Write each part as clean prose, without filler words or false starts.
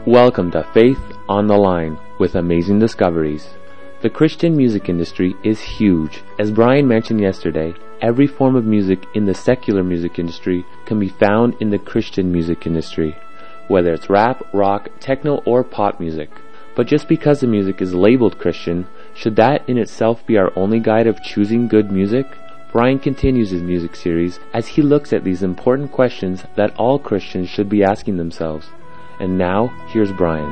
Welcome to Faith on the Line with Amazing Discoveries. The Christian music industry is huge. As Brian mentioned yesterday, every form of music in the secular music industry can be found in the Christian music industry, whether it's rap, rock, techno, or pop music. But just because the music is labeled Christian, should that in itself be our only guide of choosing good music? Brian continues his music series as he looks at these important questions that all Christians should be asking themselves. And now, here's Brian.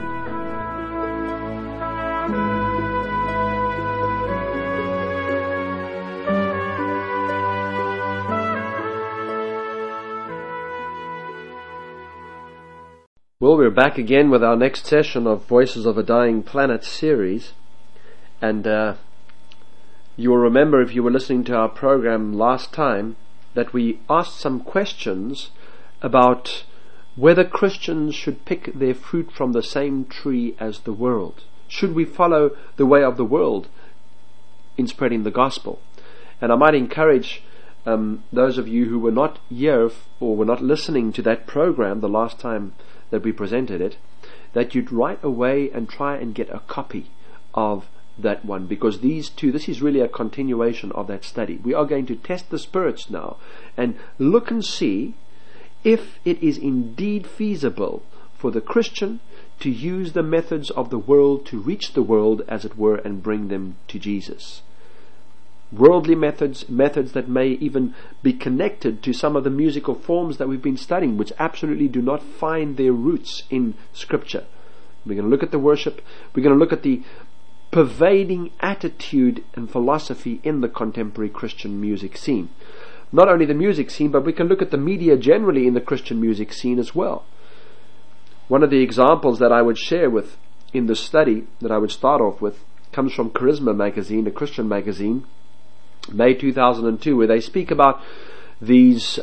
Well, we're back again with our next session of Voices of a Dying Planet series. And you will remember, if you were listening to our program last time, that we asked some questions about whether Christians should pick their fruit from the same tree as the world. Should we follow the way of the world in spreading the gospel? And I might encourage those of you who were not here or were not listening to that program the last time that we presented it, that you'd write away and try and get a copy of that one, because this is really a continuation of that study. We are going to test the spirits now and look and see if it is indeed feasible for the Christian to use the methods of the world to reach the world, as it were, and bring them to Jesus. Worldly methods that may even be connected to some of the musical forms that we've been studying, which absolutely do not find their roots in Scripture. We're going to look at the worship. We're going to look at the pervading attitude and philosophy in the contemporary Christian music scene. Not only the music scene, but we can look at the media generally in the Christian music scene as well. One of the examples that I would share with in the study that I would start off with comes from Charisma magazine, a Christian magazine, May 2002, where they speak about these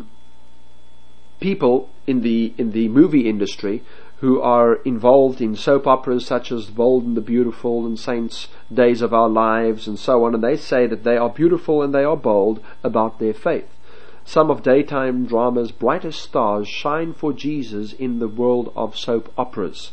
people in the movie industry who are involved in soap operas such as Bold and the Beautiful and Saints, Days of Our Lives, and so on, and they say that they are beautiful and they are bold about their faith. Some of daytime drama's brightest stars shine for Jesus in the world of soap operas.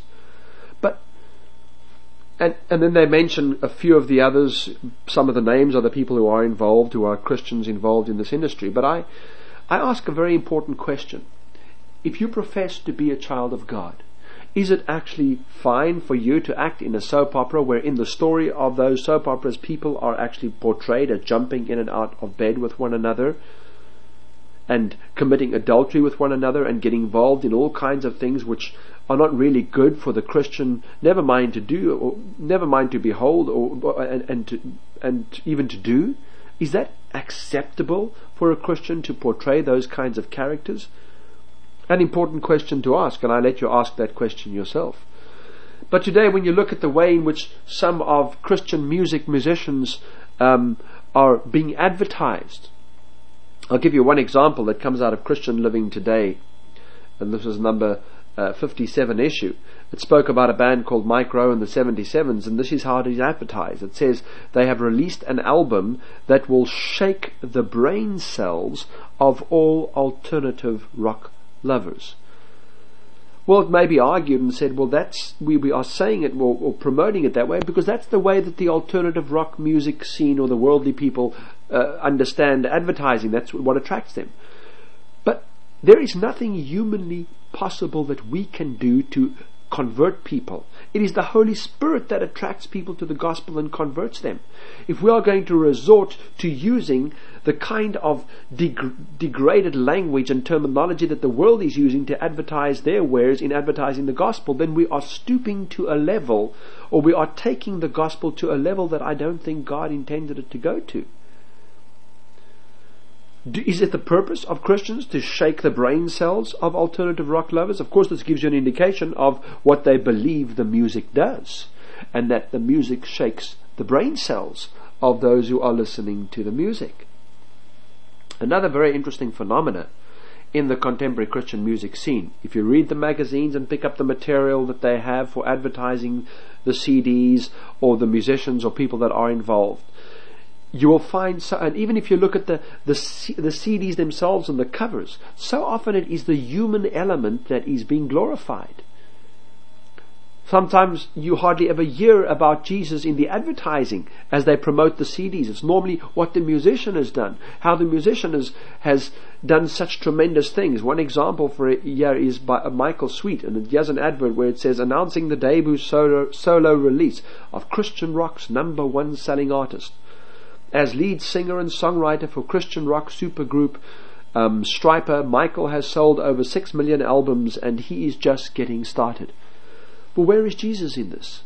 And then they mention a few of the others. Some of the names are the people who are involved, who are Christians involved in this industry. But I ask a very important question. If you profess to be a child of God, is it actually fine for you to act in a soap opera where in the story of those soap operas people are actually portrayed as jumping in and out of bed with one another and committing adultery with one another and getting involved in all kinds of things which are not really good for the Christian, never mind to do, or never mind to behold, and even to do? Is that acceptable for a Christian to portray those kinds of characters? An important question to ask, and I let you ask that question yourself. But today, when you look at the way in which some of Christian musicians are being advertised, I'll give you one example that comes out of Christian Living Today, and this is number 57 issue. It spoke about a band called Mike Rowe and the 77s, and this is how it is advertised. It says they have released an album that will shake the brain cells of all alternative rock lovers. Well, it may be argued and said, well, that's we are saying it or promoting it that way because that's the way that the alternative rock music scene or the worldly people understand advertising. That's what attracts them. But there is nothing humanly possible that we can do to convert people. It is the Holy Spirit that attracts people to the gospel and converts them. If we are going to resort to using the kind of degraded language and terminology that the world is using to advertise their wares in advertising the gospel, then we are stooping to a level, or we are taking the gospel to a level that I don't think God intended it to go to. Is it the purpose of Christians to shake the brain cells of alternative rock lovers? Of course, this gives you an indication of what they believe the music does, and that the music shakes the brain cells of those who are listening to the music. Another very interesting phenomena in the contemporary Christian music scene, if you read the magazines and pick up the material that they have for advertising the CDs or the musicians or people that are involved, you will find, and even if you look at the CDs themselves and the covers, so often it is the human element that is being glorified. Sometimes you hardly ever hear about Jesus in the advertising as they promote the CDs. It's normally what the musician has done, how the musician has done such tremendous things. One example for it here is by Michael Sweet, and he has an advert where it says, announcing the debut solo release of Christian rock's #1 selling artist. As lead singer and songwriter for Christian rock supergroup Stryper, Michael has sold over 6 million albums, and he is just getting started. But where is Jesus in this?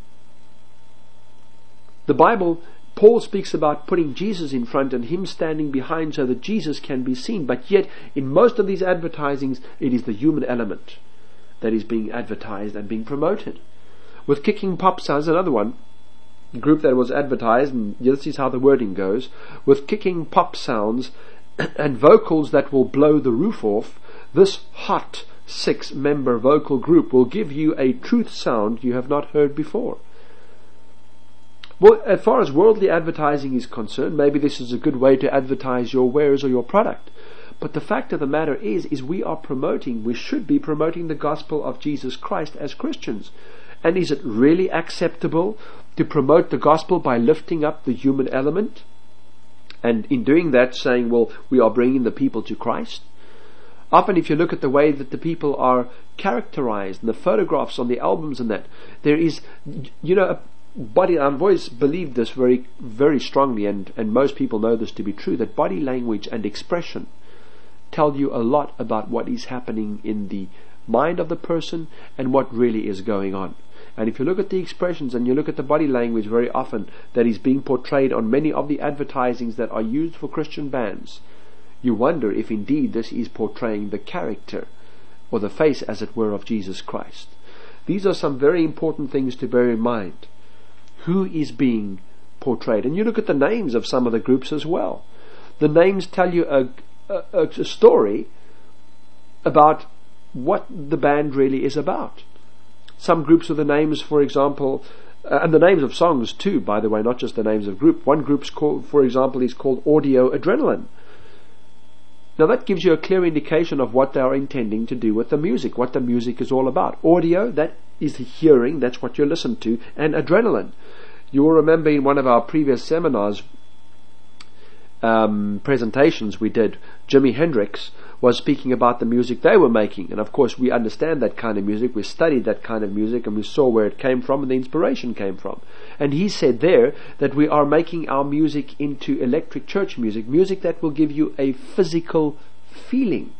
The Bible, Paul speaks about putting Jesus in front and him standing behind so that Jesus can be seen. But yet, in most of these advertisings, it is the human element that is being advertised and being promoted. With Kicking Pop Sounds, another one, group that was advertised, and this is how the wording goes, with kicking pop sounds and vocals that will blow the roof off, this hot 6-member vocal group will give you a truth sound you have not heard before. Well, as far as worldly advertising is concerned, maybe this is a good way to advertise your wares or your product. But the fact of the matter is we should be promoting the gospel of Jesus Christ as Christians. And is it really acceptable to promote the gospel by lifting up the human element? And in doing that, saying, well, we are bringing the people to Christ? Often if you look at the way that the people are characterized, and the photographs on the albums and that, there is, a body, I've always believed this very, very strongly, and most people know this to be true, that body language and expression tell you a lot about what is happening in the mind of the person and what really is going on. And if you look at the expressions and you look at the body language very often that is being portrayed on many of the advertisings that are used for Christian bands, you wonder if indeed this is portraying the character or the face, as it were, of Jesus Christ. These are some very important things to bear in mind. Who is being portrayed? And you look at the names of some of the groups as well. The names tell you a story about what the band really is about. Some groups with the names, for example, and the names of songs too, by the way, not just the names of group. One group's called, for example, is called Audio Adrenaline. Now that gives you a clear indication of what they are intending to do with the music, what the music is all about. Audio, that is the hearing, that's what you listen to, and adrenaline. You will remember in one of our previous seminars, presentations we did, Jimi Hendrix was speaking about the music they were making, and of course we understand that kind of music, we studied that kind of music, and we saw where it came from and the inspiration came from. And he said there that we are making our music into electric church music, music that will give you a physical feeling.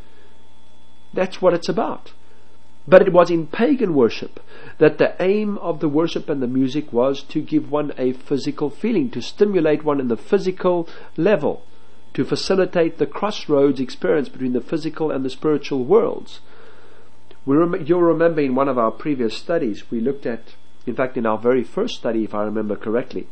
That's what it's about. But it was in pagan worship that the aim of the worship and the music was to give one a physical feeling, to stimulate one in the physical level, to facilitate the crossroads experience between the physical and the spiritual worlds. You'll remember in one of our previous studies, we looked at, in fact in our very first study, if I remember correctly,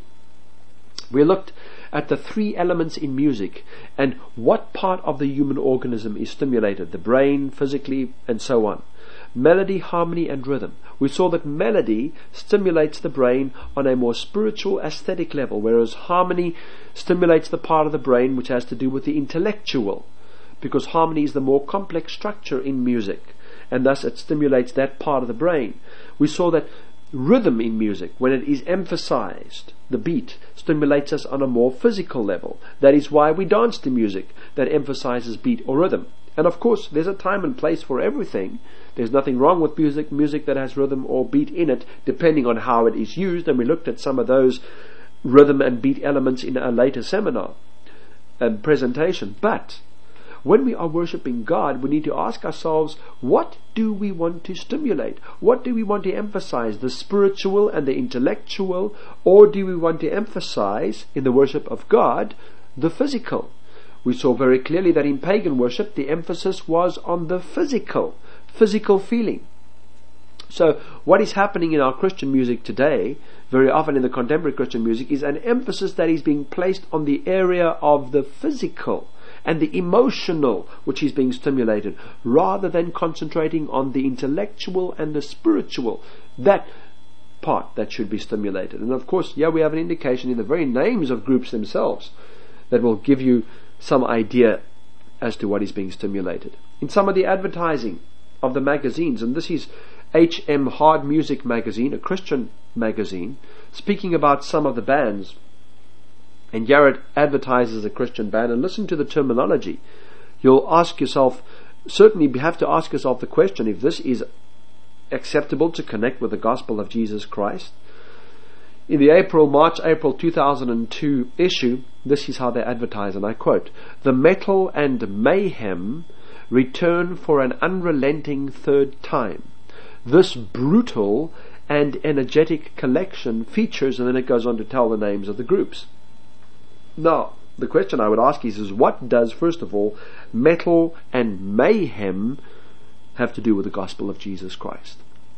we looked at the 3 elements in music and what part of the human organism is stimulated, the brain, physically, and so on. Melody, harmony, and rhythm. We saw that melody stimulates the brain on a more spiritual, aesthetic level, whereas harmony stimulates the part of the brain which has to do with the intellectual, because harmony is the more complex structure in music, and thus it stimulates that part of the brain. We saw that rhythm in music, when it is emphasized, the beat, stimulates us on a more physical level. That is why we dance to music that emphasizes beat or rhythm. And of course, there's a time and place for everything. There's nothing wrong with music that has rhythm or beat in it, depending on how it is used. And we looked at some of those rhythm and beat elements in a later seminar and presentation. But when we are worshipping God, we need to ask ourselves, what do we want to stimulate? What do we want to emphasize, the spiritual and the intellectual? Or do we want to emphasize, in the worship of God, the physical? We saw very clearly that in pagan worship, the emphasis was on the physical feeling. So what is happening in our Christian music today, very often in the contemporary Christian music, is an emphasis that is being placed on the area of the physical and the emotional, which is being stimulated, rather than concentrating on the intellectual and the spiritual, that part that should be stimulated. And of course, we have an indication in the very names of groups themselves that will give you some idea as to what is being stimulated. In some of the advertising of the magazines, and this is HM Hard Music magazine, a Christian magazine, speaking about some of the bands. And Garrett advertises a Christian band, and listen to the terminology. You'll ask yourself, certainly you have to ask yourself the question, if this is acceptable to connect with the gospel of Jesus Christ. In the March-April 2002 issue, this is how they advertise, and I quote, "The Metal and Mayhem return for an unrelenting third time. This brutal and energetic collection features," and then it goes on to tell the names of the groups. Now, the question I would ask is what does, first of all, metal and mayhem have to do with the gospel of Jesus Christ?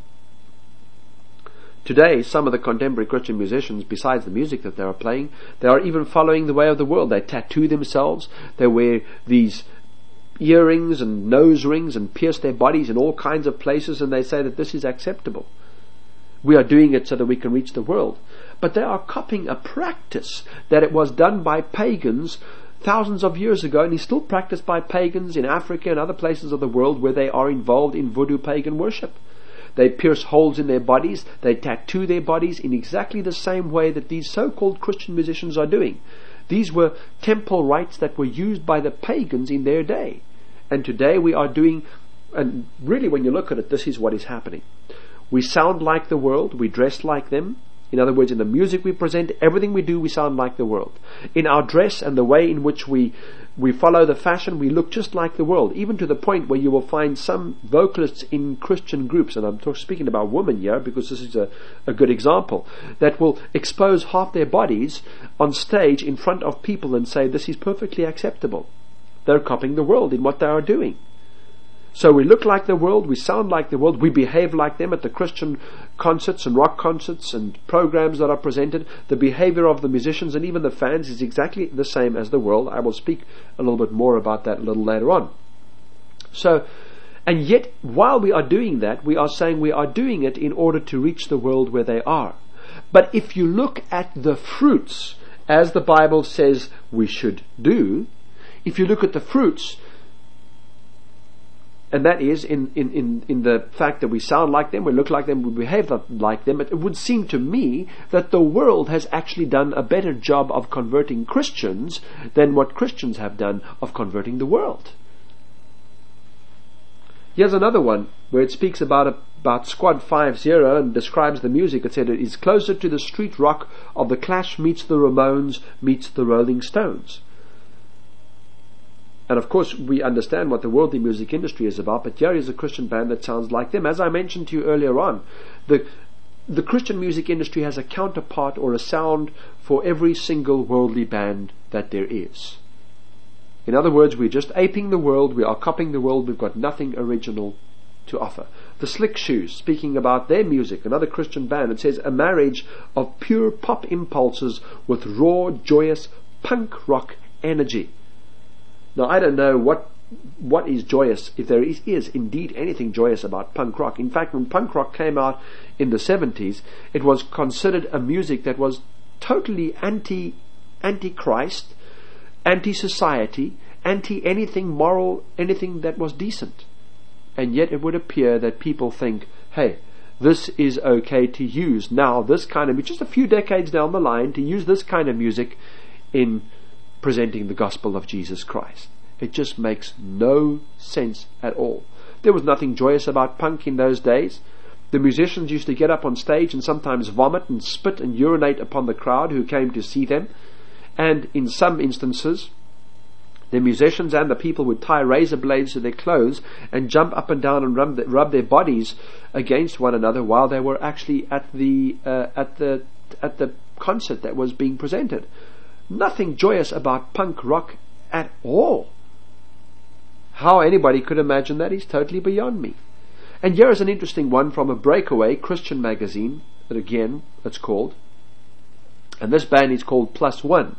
Today, some of the contemporary Christian musicians, besides the music that they are playing, they are even following the way of the world. They tattoo themselves, they wear these earrings and nose rings and pierce their bodies in all kinds of places, and they say that this is acceptable. We are doing it so that we can reach the world. But they are copying a practice that it was done by pagans thousands of years ago, and is still practiced by pagans in Africa and other places of the world where they are involved in voodoo pagan worship. They pierce holes in their bodies, they tattoo their bodies in exactly the same way that these so-called Christian musicians are doing. These were temple rites that were used by the pagans in their day. And today we are doing, and really when you look at it, this is what is happening. We sound like the world, we dress like them. In other words, in the music we present, everything we do, we sound like the world. In our dress and the way in which we follow the fashion, we look just like the world, even to the point where you will find some vocalists in Christian groups, and I'm speaking about women here because this is a good example, that will expose half their bodies on stage in front of people and say this is perfectly acceptable. They're copying the world in what they are doing. So we look like the world, we sound like the world, we behave like them at the Christian concerts and rock concerts and programs that are presented. The behavior of the musicians and even the fans is exactly the same as the world. I will speak a little bit more about that a little later on. So, and yet, while we are doing that, we are saying we are doing it in order to reach the world where they are. But if you look at the fruits, as the Bible says we should do, if you look at the fruits, and that is in the fact that we sound like them, we look like them, we behave like them, it would seem to me that the world has actually done a better job of converting Christians than what Christians have done of converting the world. Here's another one where it speaks about Squad 50 and describes the music. It said it is closer to the street rock of the Clash meets the Ramones meets the Rolling Stones. And of course we understand what the worldly music industry is about, but here is a Christian band that sounds like them. As I mentioned to you earlier on, the Christian music industry has a counterpart or a sound for every single worldly band that there is. In other words, we're just aping the world, we are copying the world, we've got nothing original to offer. The Slick Shoes, speaking about their music, another Christian band, it says a marriage of pure pop impulses with raw, joyous punk rock energy. Now, I don't know what is joyous, if there is indeed anything joyous about punk rock. In fact, when punk rock came out in the 70s, it was considered a music that was totally anti-Christ, anti-society, anti-anything moral, anything that was decent. And yet it would appear that people think, hey, this is okay to use now, this kind of, just a few decades down the line, to use this kind of music in presenting the gospel of Jesus Christ. It just makes no sense at all. There was nothing joyous about punk in those days. The musicians used to get up on stage and sometimes vomit and spit and urinate upon the crowd who came to see them. And in some instances, the musicians and the people would tie razor blades to their clothes and jump up and down and rub their bodies against one another while they were actually at the concert that was being presented. Nothing joyous about punk rock at all. How anybody could imagine that is totally beyond me. And here is an interesting one from a breakaway Christian magazine, that again, it's called. And this band is called Plus One.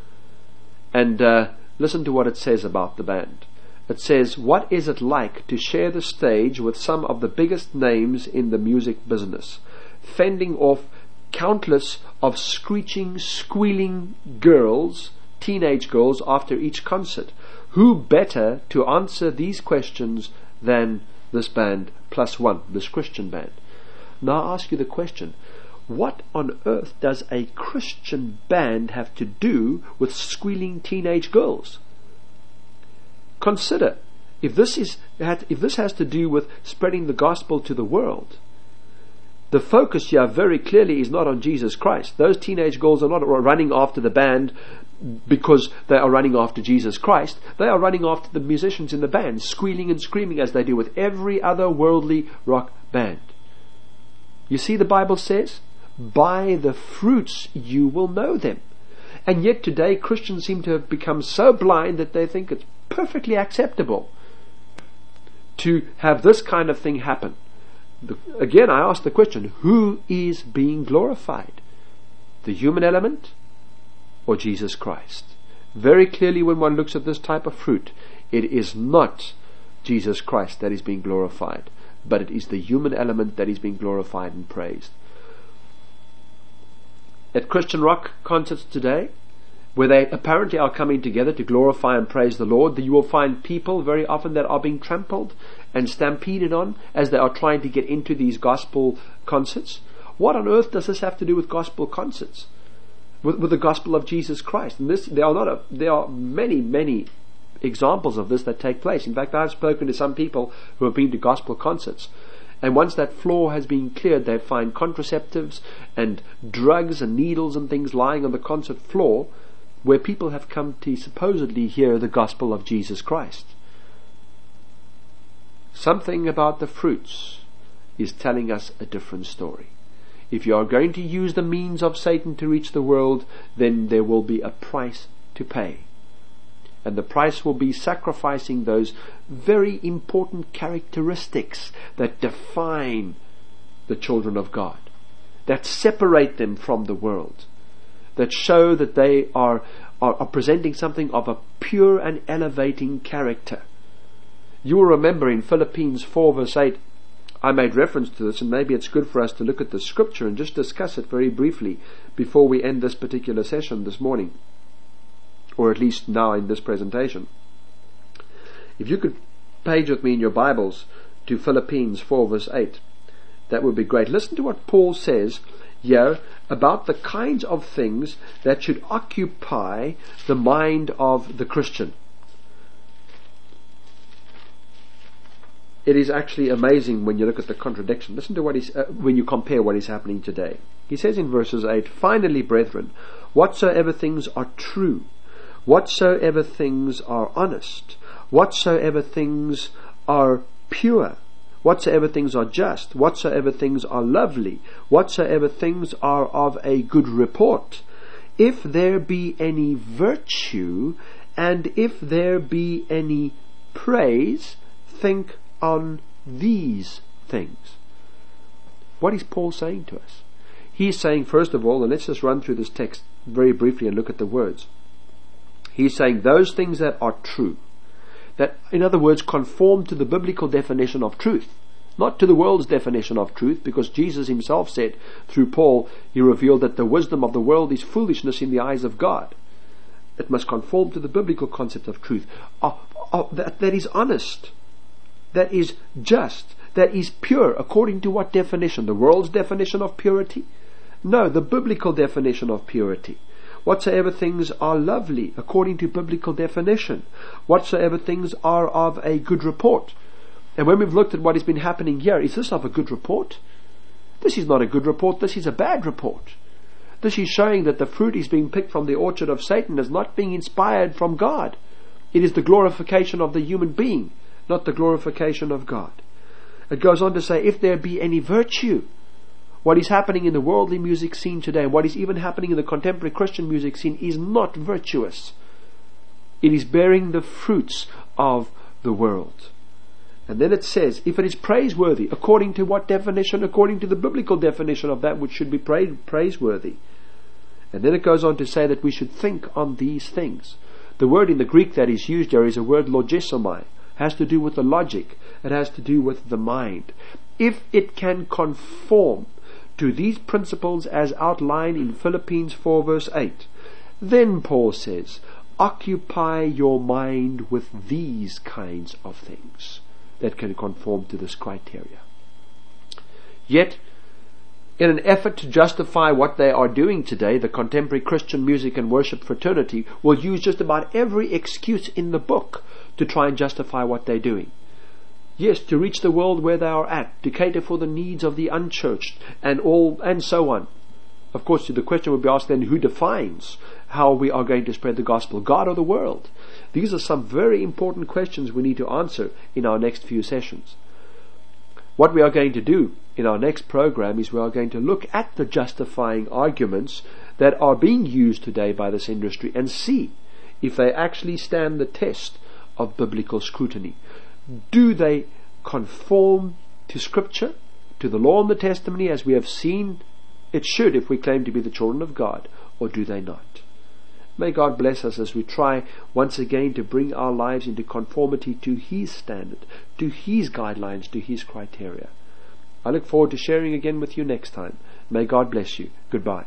And listen to what it says about the band. It says, what is it like to share the stage with some of the biggest names in the music business, fending off countless of screeching, squealing girls, teenage girls, after each concert? Who better to answer these questions than this band plus one, this Christian band. Now I ask you the question, what on earth does a Christian band have to do with squealing teenage girls? Consider, if this has to do with spreading the gospel to the world, the focus here very clearly is not on Jesus Christ. Those teenage girls are not running after the band because they are running after Jesus Christ. They are running after the musicians in the band, squealing and screaming as they do with every other worldly rock band. You see, the Bible says, by the fruits you will know them. And yet today Christians seem to have become so blind that they think it's perfectly acceptable to have this kind of thing happen. Again, I ask the question, who is being glorified? The human element or Jesus Christ? Very clearly, when one looks at this type of fruit, it is not Jesus Christ that is being glorified, but it is the human element that is being glorified and praised. At Christian rock concerts today, where they apparently are coming together to glorify and praise the Lord, you will find people very often that are being trampled and stampeded on as they are trying to get into these gospel concerts. What on earth does this have to do with gospel concerts? With the gospel of Jesus Christ? And there are many examples of this that take place. In fact, I've spoken to some people who have been to gospel concerts, and once that floor has been cleared, they find contraceptives and drugs and needles and things lying on the concert floor, where people have come to supposedly hear the gospel of Jesus Christ. Something about the fruits is telling us a different story. If you are going to use the means of Satan to reach the world, then there will be a price to pay. And the price will be sacrificing those very important characteristics that define the children of God, that separate them from the world, that show that they are presenting something of a pure and elevating character. You will remember in Philippians 4 verse 8, I made reference to this, and maybe it's good for us to look at the scripture and just discuss it very briefly before we end this particular session this morning, or at least now in this presentation. If you could page with me in your Bibles to Philippians 4 verse 8, that would be great. Listen to what Paul says here about the kinds of things that should occupy the mind of the Christian. It is actually amazing when you look at the contradiction. Listen to what when you compare what is happening today. He says in verses 8, finally, brethren, whatsoever things are true, whatsoever things are honest, whatsoever things are pure, whatsoever things are just, whatsoever things are lovely, whatsoever things are of a good report, if there be any virtue, and if there be any praise, think on these things. What is Paul saying to us? He's saying, first of all, and let's just run through this text very briefly and look at the words. He's saying those things that are true, that, in other words, conform to the biblical definition of truth, not to the world's definition of truth, because Jesus himself said, through Paul, he revealed that the wisdom of the world is foolishness in the eyes of God. It must conform to the biblical concept of truth, that is honest, that is just, that is pure. According to what definition? The world's definition of purity? No, the biblical definition of purity. Whatsoever things are lovely, according to biblical definition. Whatsoever things are of a good report. And when we've looked at what has been happening here, is this of a good report? This is not a good report, this is a bad report. This is showing that the fruit is being picked from the orchard of Satan as not being inspired from God. It is the glorification of the human being, not the glorification of God. It goes on to say, if there be any virtue. What is happening in the worldly music scene today, what is even happening in the contemporary Christian music scene, is not virtuous. It is bearing the fruits of the world. And then it says, if it is praiseworthy, according to what definition? According to the biblical definition of that which should be praiseworthy. And then it goes on to say that we should think on these things. The word in the Greek that is used there is a word logisomai. Has to do with the logic. It has to do with the mind. If it can conform to these principles as outlined in Philippians 4 verse 8, then Paul says, occupy your mind with these kinds of things. that can conform to this criteria. Yet, in an effort to justify what they are doing today, the contemporary Christian music and worship fraternity will use just about every excuse in the book to try and justify what they're doing. Yes, to reach the world where they are at, to cater for the needs of the unchurched, and so on. Of course, the question would be asked then, who defines how we are going to spread the gospel, God or the world? These are some very important questions we need to answer in our next few sessions. What we are going to do in our next program is we are going to look at the justifying arguments that are being used today by this industry and see if they actually stand the test of biblical scrutiny. Do they conform to Scripture, to the law and the testimony, as we have seen it should if we claim to be the children of God, or do they not? May God bless us as we try once again to bring our lives into conformity to His standard, to His guidelines, to His criteria. I look forward to sharing again with you next time. May God bless you. Goodbye.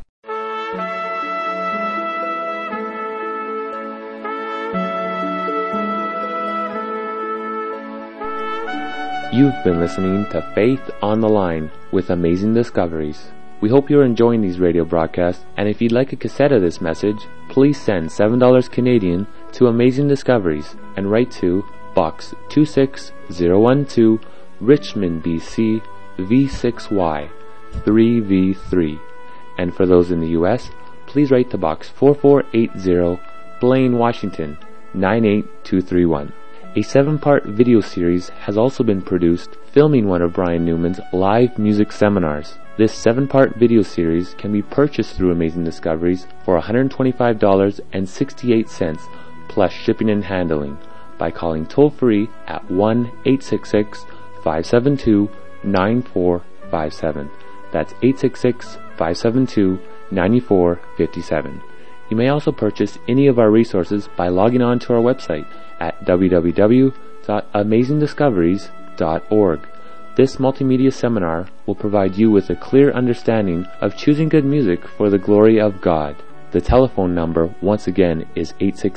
You've been listening to Faith on the Line with Amazing Discoveries. We hope you're enjoying these radio broadcasts, and if you'd like a cassette of this message, please send $7 Canadian to Amazing Discoveries and write to Box 26012, Richmond, BC, V6Y 3V3. And for those in the U.S., please write to Box 4480, Blaine, Washington 98231. A 7-part video series has also been produced filming one of Brian Newman's live music seminars. This 7-part video series can be purchased through Amazing Discoveries for $125.68 plus shipping and handling by calling toll-free at 1-866-572-9457. That's 866-572-9457. You may also purchase any of our resources by logging on to our website at www.amazingdiscoveries.org. This multimedia seminar will provide you with a clear understanding of choosing good music for the glory of God. The telephone number, once again, is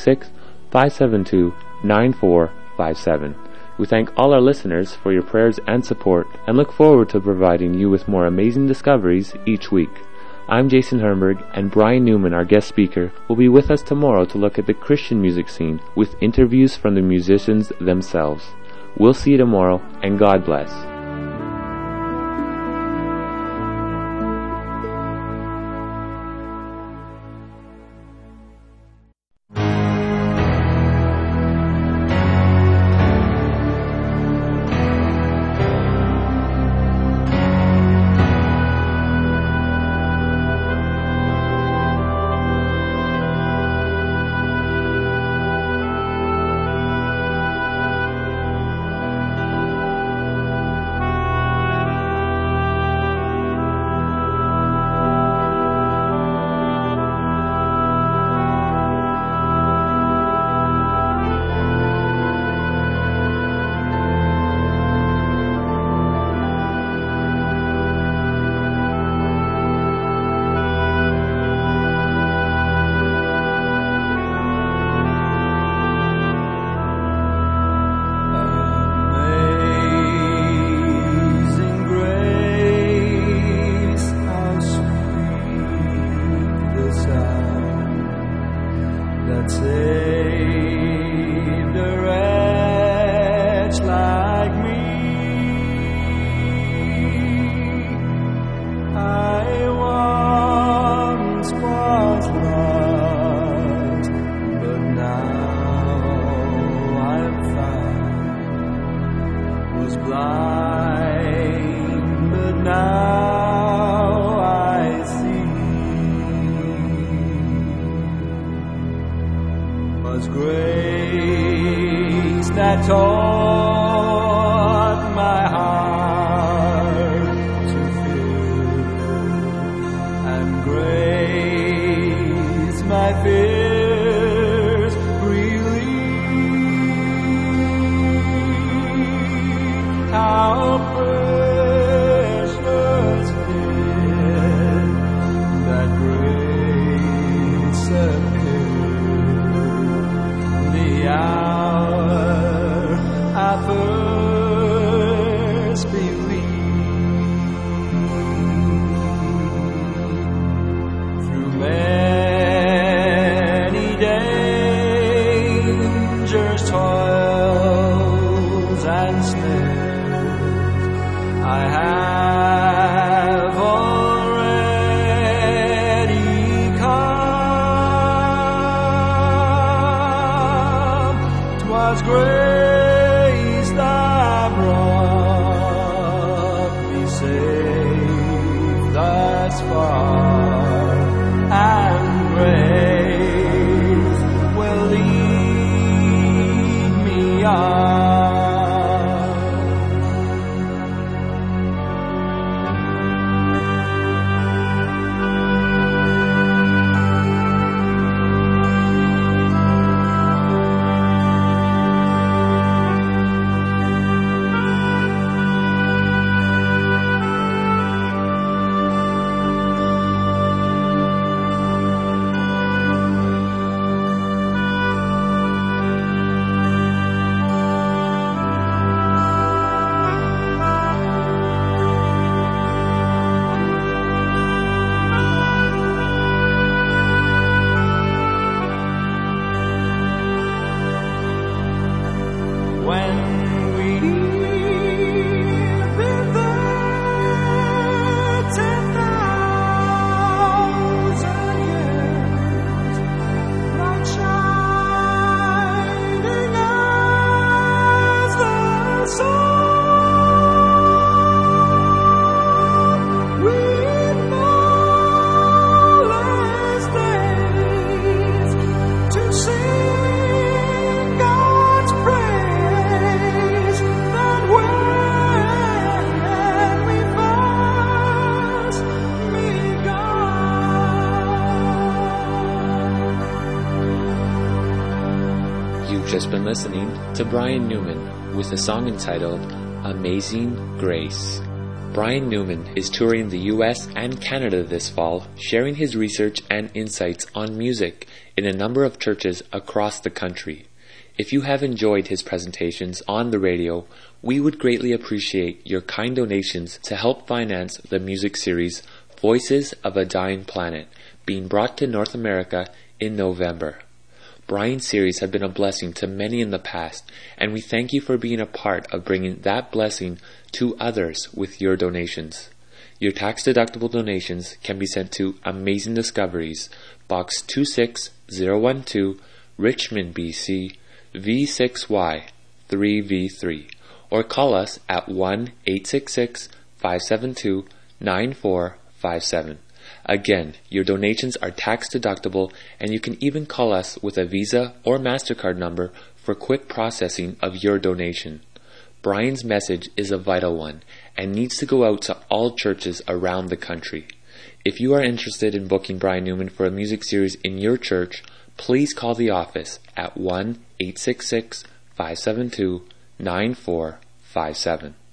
866-572-9457. We thank all our listeners for your prayers and support and look forward to providing you with more amazing discoveries each week. I'm Jason Hermberg, and Brian Newman, our guest speaker, will be with us tomorrow to look at the Christian music scene with interviews from the musicians themselves. We'll see you tomorrow, and God bless. thus far, and grace will lead me on. Just been listening to Brian Newman with a song entitled Amazing Grace. Brian Newman is touring the US and Canada this fall, sharing his research and insights on music in a number of churches across the country. If you have enjoyed his presentations on the radio, we would greatly appreciate your kind donations to help finance the music series Voices of a Dying Planet, being brought to North America in November. Brian's series have been a blessing to many in the past, and we thank you for being a part of bringing that blessing to others with your donations. Your tax-deductible donations can be sent to Amazing Discoveries, Box 26012, Richmond, BC, V6Y 3V3, or call us at 1-866-572-9457. Again, your donations are tax-deductible, and you can even call us with a Visa or MasterCard number for quick processing of your donation. Brian's message is a vital one and needs to go out to all churches around the country. If you are interested in booking Brian Newman for a music series in your church, please call the office at 1-866-572-9457.